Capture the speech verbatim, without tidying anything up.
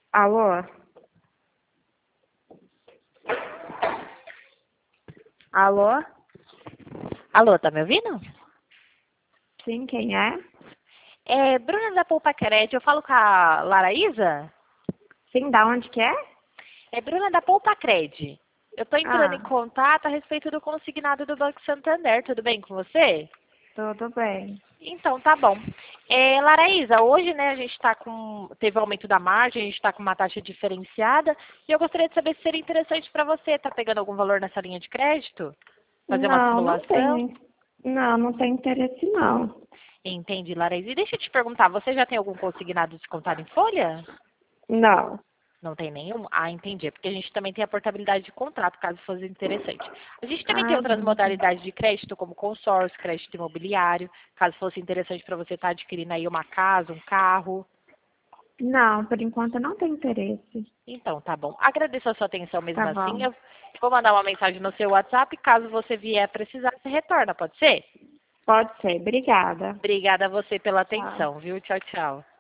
Alô? Alô? Alô, tá me ouvindo? Sim, quem é? É Bruna da Poupa Cred. Eu falo com a Laraísa? Sim, da onde que é? É Bruna da Poupa Cred. Eu tô entrando em Ah, contato a respeito do consignado do Banco Santander. Tudo bem com você? tudo bem. Então, tá bom. É, Laraísa, hoje, né, a gente tá com... Teve aumento da margem, a gente tá com uma taxa diferenciada. E eu gostaria de saber se seria interessante para você. Tá pegando algum valor nessa linha de crédito? Fazer uma Não, não simulação? tem. Não, não tem interesse não. Entendi, Laraísa. E deixa eu te perguntar, você já tem algum consignado descontado em folha? Não. Não tem nenhum? Ah, entendi. É porque a gente também tem a portabilidade de contrato, caso fosse interessante. A gente também tem Ah, outras entendi. modalidades de crédito, como consórcio, crédito imobiliário, caso fosse interessante para você estar adquirindo aí uma casa, um carro. Não, por enquanto não tem interesse. Então, tá bom. Agradeço a sua atenção mesmo Tá assim. bom. Eu vou mandar uma mensagem no seu WhatsApp. Caso você vier precisar, você retorna, pode ser? Pode ser. Obrigada. Obrigada a você pela Tchau. atenção, viu? Tchau, tchau.